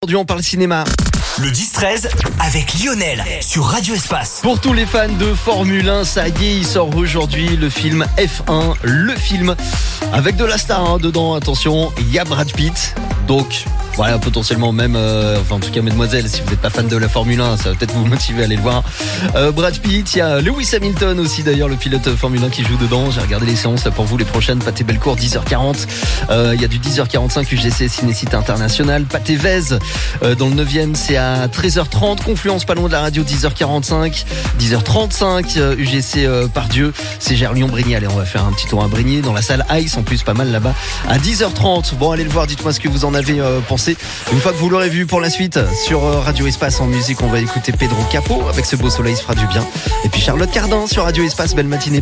Aujourd'hui, on parle cinéma. Le 10-13 avec Lionel sur Radio Espace. Pour tous les fans de Formule 1, ça y est, il sort aujourd'hui le film F1, le film avec de la star dedans. Attention, il y a Brad Pitt. Donc voilà, potentiellement même, en tout cas mademoiselle, si vous n'êtes pas fan de la Formule 1, ça va peut-être vous motiver à aller le voir. Brad Pitt, il y a Lewis Hamilton aussi d'ailleurs, le pilote Formule 1 qui joue dedans. J'ai regardé les séances là pour vous, les prochaines. Pathé Bellecour 10h40, il y a du 10h45 UGC Ciné-Site International. Pathé Vèze dans le 9e, c'est à 13h30. Confluence pas loin de la radio 10h45, 10h35 UGC Pardieu, c'est Gère Lyon-Brigny. Allez, on va faire un petit tour à Brigny dans la salle Ice, en plus pas mal là-bas à 10h30. Bon, allez le voir, dites-moi ce que vous en avez pensé. Une fois que vous l'aurez vu, pour la suite sur Radio Espace en musique, on va écouter Pedro Capo avec Ce beau soleil se fera du bien. Et puis Charlotte Cardin sur Radio Espace. Belle matinée.